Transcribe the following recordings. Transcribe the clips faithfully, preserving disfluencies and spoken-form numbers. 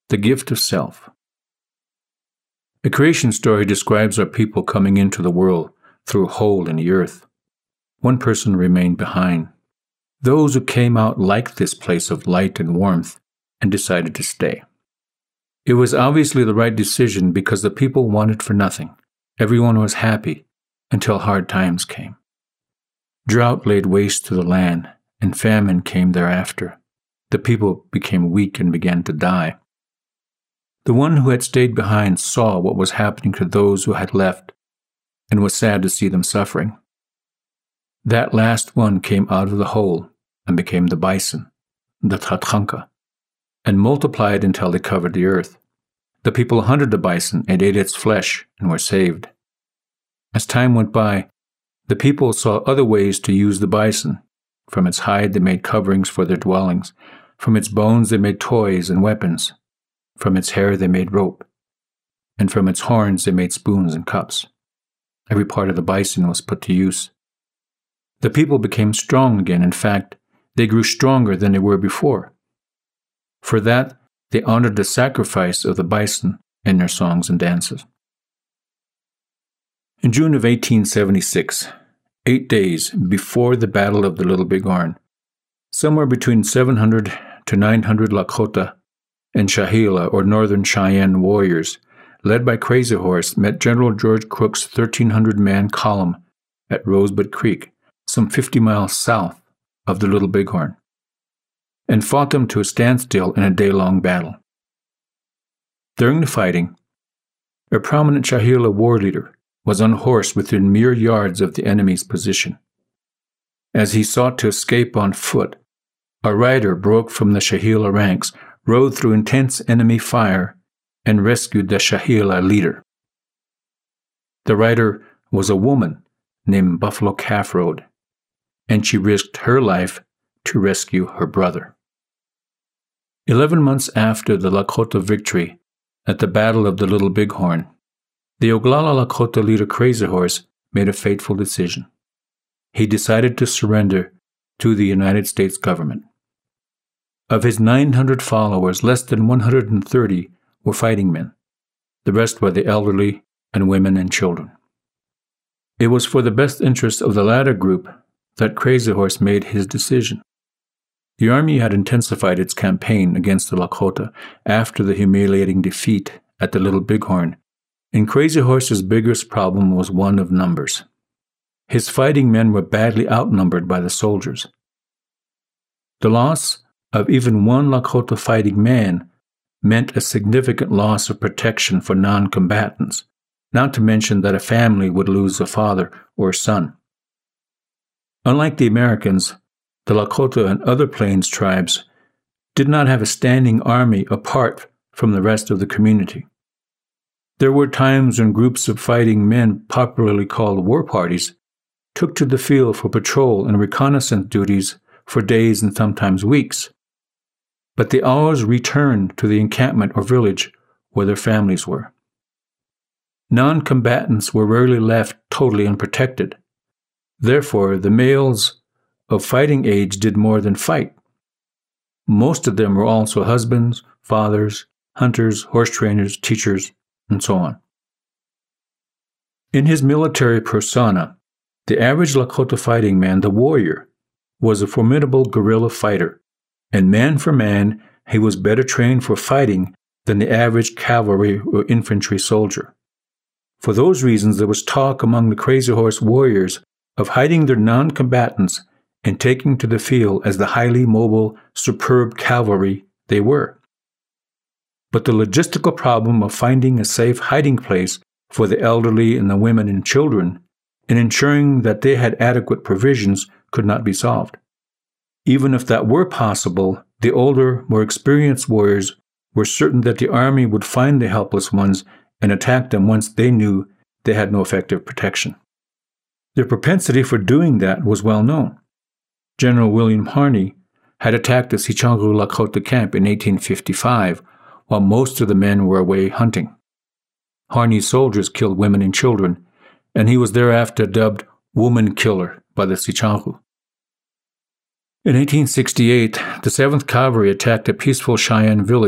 the gift of self. A creation story describes our people coming into the world through a hole in the earth. One person remained behind. Those who came out liked this place of light and warmth and decided to stay. It was obviously the right decision because the people wanted for nothing. Everyone was happy until hard times came. Drought laid waste to the land, and famine came thereafter. The people became weak and began to die. The one who had stayed behind saw what was happening to those who had left and was sad to see them suffering. That last one came out of the hole and became the bison, the Tatanka, and multiplied until they covered the earth. The people hunted the bison and ate its flesh and were saved. As time went by, the people saw other ways to use the bison. From its hide they made coverings for their dwellings. From its bones they made toys and weapons. From its hair they made rope. And from its horns they made spoons and cups. Every part of the bison was put to use. The people became strong again. In fact, they grew stronger than they were before. For that, they honored the sacrifice of the bison in their songs and dances. In June of eighteen seventy-six, eight days before the Battle of the Little Bighorn, somewhere between seven hundred to nine hundred Lakota and Shahila, or Northern Cheyenne warriors, led by Crazy Horse, met General George Crook's thirteen hundred man column at Rosebud Creek, some fifty miles south of the Little Bighorn, and fought them to a standstill in a day-long battle. During the fighting, a prominent Shahila war leader was unhorsed within mere yards of the enemy's position. As he sought to escape on foot, a rider broke from the Shahila ranks, rode through intense enemy fire, and rescued the Shahila leader. The rider was a woman named Buffalo Calf Road, and she risked her life to rescue her brother. Eleven months after the Lakota victory at the Battle of the Little Bighorn, the Oglala Lakota leader Crazy Horse made a fateful decision. He decided to surrender to the United States government. Of his nine hundred followers, less than one hundred thirty were fighting men. The rest were the elderly and women and children. It was for the best interest of the latter group that Crazy Horse made his decision. The army had intensified its campaign against the Lakota after the humiliating defeat at the Little Bighorn, and Crazy Horse's biggest problem was one of numbers. His fighting men were badly outnumbered by the soldiers. The loss of even one Lakota fighting man meant a significant loss of protection for non-combatants, not to mention that a family would lose a father or son. Unlike the Americans, the Lakota and other Plains tribes did not have a standing army apart from the rest of the community. There were times when groups of fighting men, popularly called war parties, took to the field for patrol and reconnaissance duties for days and sometimes weeks. But they always returned to the encampment or village where their families were. Non-combatants were rarely left totally unprotected. Therefore, the males of fighting age did more than fight. Most of them were also husbands, fathers, hunters, horse trainers, teachers, and so on. In his military persona, the average Lakota fighting man, the warrior, was a formidable guerrilla fighter, and man for man, he was better trained for fighting than the average cavalry or infantry soldier. For those reasons, there was talk among the Crazy Horse warriors of hiding their non-combatants and taking to the field as the highly mobile, superb cavalry they were. But the logistical problem of finding a safe hiding place for the elderly and the women and children, and ensuring that they had adequate provisions, could not be solved. Even if that were possible, the older, more experienced warriors were certain that the army would find the helpless ones and attack them once they knew they had no effective protection. Their propensity for doing that was well known. General William Harney had attacked the Sicangu Lakota camp in eighteen fifty-five, while most of the men were away hunting. Harney's soldiers killed women and children, and he was thereafter dubbed Woman Killer by the Sicangu. In eighteen sixty-eight, the seventh Cavalry attacked a peaceful Cheyenne village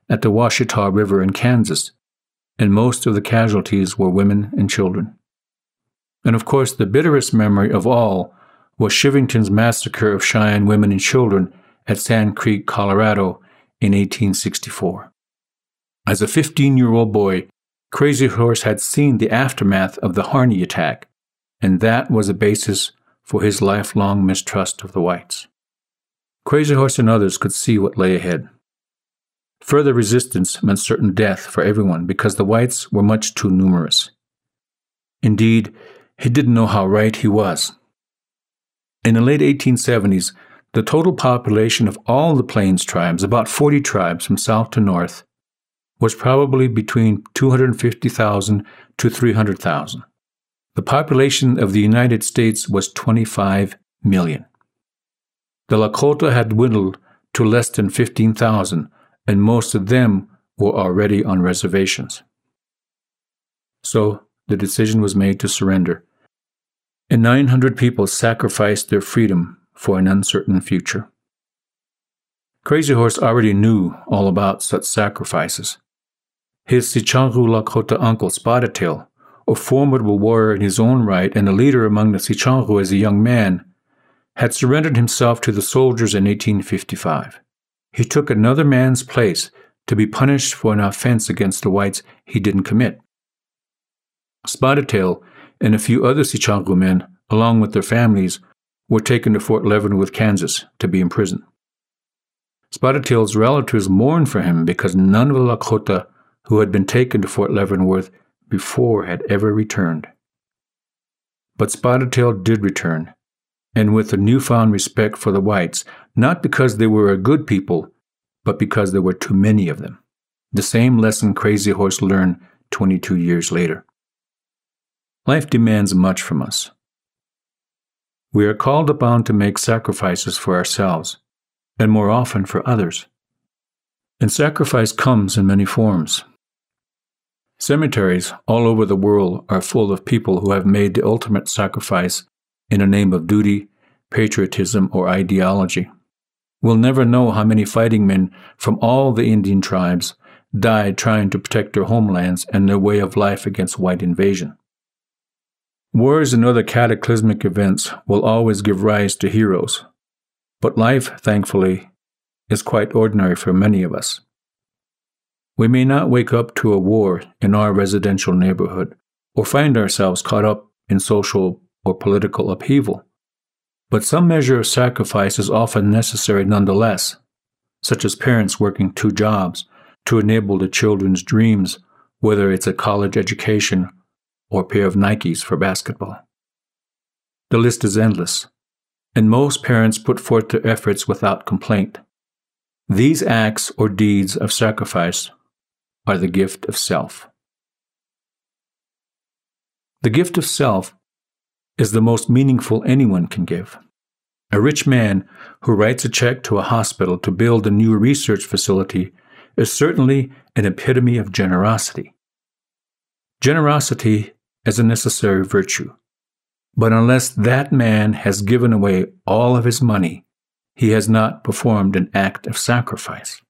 at the Washita River in Kansas, and most of the casualties were women and children. And of course, the bitterest memory of all was Chivington's massacre of Cheyenne women and children at Sand Creek, Colorado in eighteen sixty-four. As a fifteen-year-old boy, Crazy Horse had seen the aftermath of the Harney attack, and that was a basis for his lifelong mistrust of the whites. Crazy Horse and others could see what lay ahead. Further resistance meant certain death for everyone because the whites were much too numerous. Indeed, he didn't know how right he was. In the late eighteen seventies, the total population of all the Plains tribes, about forty tribes from south to north, was probably between two hundred fifty thousand to three hundred thousand. The population of the United States was twenty-five million. The Lakota had dwindled to less than fifteen thousand, and most of them were already on reservations. So the decision was made to surrender, and nine hundred people sacrificed their freedom for an uncertain future. Crazy Horse already knew all about such sacrifices. His Sicangu Lakota uncle Spotted Tail, a formidable warrior in his own right and a leader among the Sicangu as a young man, had surrendered himself to the soldiers in eighteen fifty-five. He took another man's place to be punished for an offense against the whites he didn't commit. Spotted Tail and a few other Sicangu men, along with their families, were taken to Fort Leavenworth, Kansas, to be imprisoned. Spotted Tail's relatives mourned for him because none of the Lakota who had been taken to Fort Leavenworth before had ever returned. But Spotted Tail did return, and with a newfound respect for the whites, not because they were a good people, but because there were too many of them. The same lesson Crazy Horse learned twenty-two years later. Life demands much from us. We are called upon to make sacrifices for ourselves, and more often for others. And sacrifice comes in many forms. Cemeteries all over the world are full of people who have made the ultimate sacrifice in the name of duty, patriotism, or ideology. We'll never know how many fighting men from all the Indian tribes died trying to protect their homelands and their way of life against white invasion. Wars and other cataclysmic events will always give rise to heroes, but life, thankfully, is quite ordinary for many of us. We may not wake up to a war in our residential neighborhood or find ourselves caught up in social or political upheaval, but some measure of sacrifice is often necessary nonetheless, such as parents working two jobs to enable their children's dreams, whether it's a college education or a pair of Nikes for basketball. The list is endless, and most parents put forth their efforts without complaint. These acts or deeds of sacrifice are the gift of self. The gift of self is the most meaningful anyone can give. A rich man who writes a check to a hospital to build a new research facility is certainly an epitome of generosity. Generosity is a necessary virtue, but unless that man has given away all of his money, he has not performed an act of sacrifice.